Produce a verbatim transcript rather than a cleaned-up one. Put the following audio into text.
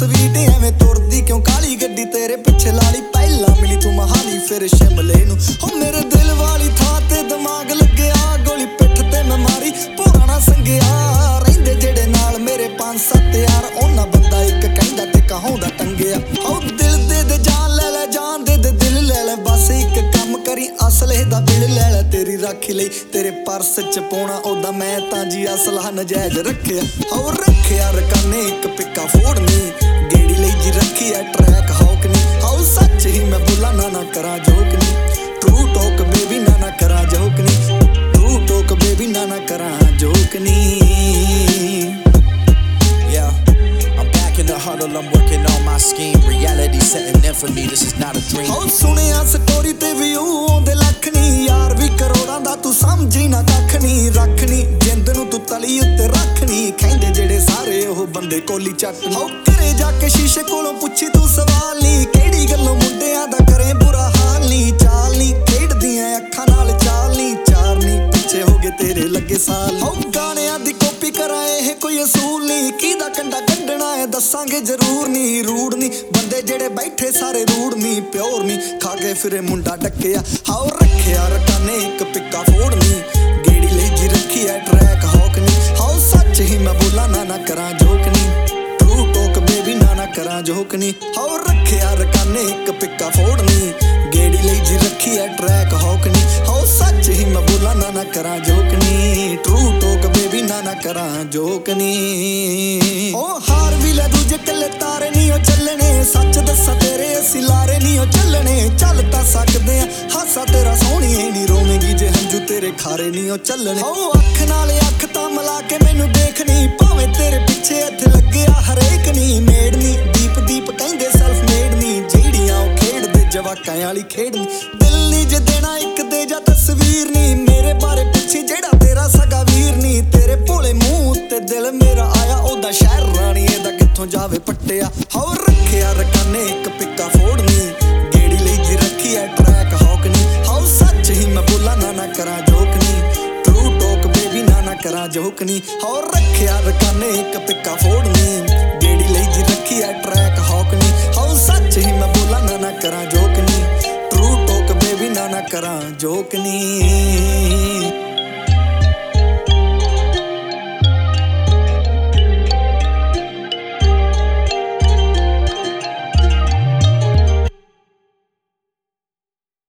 Sweet ਐਵੇਂ ਤੁਰਦੀ ਕਿਉਂ ਕਾਲੀ ਗੱਡੀ ਤੇਰੇ ਪਿੱਛੇ ਲਾਲੀ ਪਹਿਲਾਂ ਮਿਲੀ ਤੂੰ ਮਹਾਲੀ ਫਿਰ ਸ਼ਿਮਲੇ ਨੂੰ ਹੋ ਮੇਰੇ ਦਿਲ ਵਾਲੀ ਥਾਂ ਤੇ ਦਿਮਾਗ ਲੱਗਿਆ ਗੋਲੀ ਪਿੱਠ ਤੇ ਮੈਂ ਮਾਰੀ ਭੋਰਾ ਨਾ ਸੰਗਿਆ ਰਹਿੰਦੇ ਜਿਹੜੇ ਨਾਲ ਮੇਰੇ ਪੰਜ ਸੱਤ ਯਾਰ ਉਹਨਾਂ ਬੰਦਾ ਇੱਕ ਕਹਿੰਦਾ ਤੇ ਕਹਾਉਂਦਾ ਟੰਗਿਆ ਹੋ ਦਿਲ ਦੇ ਦੇ ਜਾਨ ਲੈ ਲੈ ਜਾਨ ਦੇ ਦੇ ਦਿਲ ਲੈ ਲੈ ਬਸ ਇੱਕ ਕੰਮ ਕਰੀ ਅਸਲੇ ਦਾ ਬਿੱਲ ਲੈ ਲੈ ਤੇਰੀ ਰਾਖੀ ਲਈ ਤੇਰੇ ਪਰਸ ਚ ਪਾਉਣਾ ਉਹਦਾ ਮੈਂ ਤਾਂ ਜੀ ਅਸਲਾ ਨਜਾਇਜ਼ ਰੱਖਿਆ ਹੋ ਰੱਖਿਆ ਰਕਾਨੇ ਇੱਕ ਪਿੱਕਾ ਫੋੜਨੀ ਗੇੜੀ ਲਈ ਜੀ ਰੱਖੀ ਐ ਟਰੈਕ ਹੌਕਨੀ ਹੋ ਸੱਚ ਹੀ ਮੈਂ ਬੋਲਾਂ ਨਾ ਨਾ ਕਰਾਂ ਜੋਕਨੀ ਟਰੂ ਟੋਕ ਬੇਬੀ ਨਾ ਨਾ ਕਰਾਂ ਜੋਕਨੀ ਟਰੂ ਟੋਕ ਬੇਬੀ ਨਾ ਨਾ ਕਰਾਂ ਜੋਕਨੀ In the huddle, I'm working on my scheme. Reality setting in for me, this is not a dream. ਹੋ ਸੁਣਿਆ ਸਟੋਰੀ ਤੇ ਵਿਊ ਆਉਂਦੇ ਲੱਖ ਨੀ ਯਾਰ ਵੀ ਕਰੋੜਾਂ ਦਾ ਤੂੰ ਸਮਝੀ ਨਾ ਕੱਖ ਨੀ ਰੱਖਣੀ ਜਿੰਦ ਨੂੰ ਤੂੰ ਤਲੀ ਉੱਤੇ ਰੱਖਣੀ ਕਹਿੰਦੇ ਜਿਹੜੇ ਸਾਰੇ ਉਹ ਬੰਦੇ ਕੋਲੀ ਚੱਕ ਹੋ ਘਰੇ ਜਾ ਕੇ ਸ਼ੀਸ਼ੇ ਕੋਲੋਂ ਪੁੱਛੀ ਤੂੰ ਸਵਾਲ ਨੀ ਕਿਹੜੀ ਗੱਲੋਂ ਮੁੰਡਿਆਂ ਦਾ ਕਰੇ ਬੁਰਾ ਹਾਲ ਨੀ ਚਾਲ ਨੀ ਖੇਡਦੀਆਂ ਅੱਖਾਂ ਨਾਲ ਚਾਲ ਨੀ ਚਾਰ ਨੀ ਪਿੱਛੇ ਹੋ ਗਏ ਤੇਰੇ ਲੱਗੇ ਸਾਲ ਹੋ ਗਾਣਿਆਂ ਦੀ ਕਾਪੀ ਕਰਾਂ ਇਹ ਕੋਈ ਅਸੂਲ ਨੀ ਕਿਹਦਾ ਕੰਡਾ ਕੱਢਣਾ ਹੈ ਦੱਸਾਂਗੇ ਜ਼ਰੂਰ ਨੀ ਰੂੜ ਨੀ ਬੰਦੇ ਜਿਹੜੇ ਬੈਠੇ ਸਾਰੇ ਰੂੜ ਨੀ ਪਿਓਰ ਨੀ ਖਾ ਕੇ ਫਿਰੇ ਮੁੰਡਾ ਡੱਕਿਆ ਹਾਓ ਰੱਖਿਆ ਰਕਾਨੇ ਇੱਕ ਪਿੱਕਾ ਫੋੜਨੀ ਗੇੜੀ ਲਈ ਜੀ ਰੱਖੀ ਐ ਟਰੈਕ ਹੌਕਨੀ ਹਾਓ ਸੱਚ ਹੀ ਮੈਂ ਬੋਲਾਂ ਨਾ ਨਾ ਕਰਾਂ ਜੋਕਨੀ ਟਰੂ ਟੋਕ ਬੇਬੀ ਨਾ ਨਾ ਕਰਾਂ ਜੋਕਨੀ ਹਾਓ ਰੱਖਿਆ ਰਕਾਨੇ ਇੱਕ ਪਿੱਕਾ ਫੋੜਨੀ ਗੇੜੀ ਲਈ ਜੀ ਰੱਖੀ ਐ ਟਰੈਕ ਹੌਕਨੀ ਹਾਓ ਸੱਚ ਹੀ ਮੈਂ ਬੋਲਾਂ ਨਾ ਨਾ ਕਰਾਂ ਜੋਕਨੀ ਟਰੂ ਟੋਕ ਬੇਬੀ ਨਾ ਨਾ ਕਰਾਂ ਜੋਕਨੀ ਓ ਹਾਰ ਵੀ ਲੈ ਦੂਜੇ ਕੱਲੇ ਤਾਰੇ ਨੀ ਉਹ ਚੱਲਣੇ ਸੱਚ ਦੱਸਾਂ ਤੇਰੇ ਅਸੀਂ ਲਾਰੇ ਨੀ ਉਹ ਚੱਲਣੇ ਚੱਲ ਤਾਂ ਸਕਦੇ ਆ ਹਾਸਾ ਤੇਰਾ ਸੋਹਣੀਏ ਨੀ ਰੋਵੇਂਗੀ ਜੇ ਹੰਝੂ ਤੇਰੇ ਖਾਰੇ ਨੀ ਉਹ ਚੱਲਣੇ ਓ ਅੱਖ ਨਾਲ ਅੱਖ ਤਾਂ ਮਿਲਾ ਕੇ ਮੈਨੂੰ ਦੇਖਣੀ ਭਾਵੇਂ ਤੇਰੇ ਪਿੱਛੇ ਇੱਥੇ ਲੱਗਿਆ ਹਰੇਕ ਨੀ ਮੇੜ ਨੀ ਦੀਪ ਦੀਪ ਕਹਿੰਦੇ ਸੈਲਫ ਮੇਡ ਨੀ ਜਿਹੜੀਆਂ ਉਹ ਖੇਡਦੇ ਜਵਾਕਾਂ ਵਾਲੀ ਖੇਡ ਨੀ ਦਿਲ ਨੀ ਜੇ ਦੇਣਾ ਇੱਕ ਦੇ ਜਾ ਤਸਵੀਰ ਨੀ ਮੇਰੇ ਬਾਰੇ ਪੁੱਛੀ ਜਿਹੜਾ ਤੇਰਾ ਸਗਾ ਵੀਰ ਨੀ ਤੇਰੇ ਭੋਲੇ ਮੂੰਹ ਉੱਤੇ ਦਿਲ ਮੇਰਾ ਆਇਆ ਉਹਦਾ ਸ਼ਹਿਰ ਰਾਣੀ ਇਹਦਾ ਕਿੱਥੋਂ ਜਾਵੇ ਪੱਟਿਆ ਹੋ ਰੱਖਿਆ ਰਕਾਨੇ ਇੱਕ ਪਿੱਕਾ ਫੋੜਨੀ ਗੇੜੀ ਲਈ ਜੀ ਰੱਖੀ ਐ ਟਰੈਕ ਹੌਕਨੀ ਹਾਓ ਸੱਚ ਹੀ ਮੈਂ ਬੋਲਾਂ ਨਾ ਨਾ ਕਰਾਂ ਜੋਕਨੀ ਟਰੂ ਟੋਕ ਬੇਬੀ ਨਾ ਨਾ ਕਰਾਂ ਜੋਕਨੀ ਹੋ ਰੱਖਿਆ ਰਕਾਨੇ ਇੱਕ ਪਿੱਕਾ ਫੋੜਨੀ ਗੇੜੀ ਲਈ ਜੀ ਰੱਖੀ ਐ ਟਰੈਕ ਹੌਕਨੀ ਹਾਓ ਸੱਚ ਹੀ ਮੈਂ ਬੋਲਾਂ ਨਾ ਨਾ ਕਰਾਂ ਜੋਕਨੀ ਟਰੂ ਟੋਕ ਬੇਬੀ ਨਾ ਨਾ ਕਰਾਂ ਜੋਕਨੀ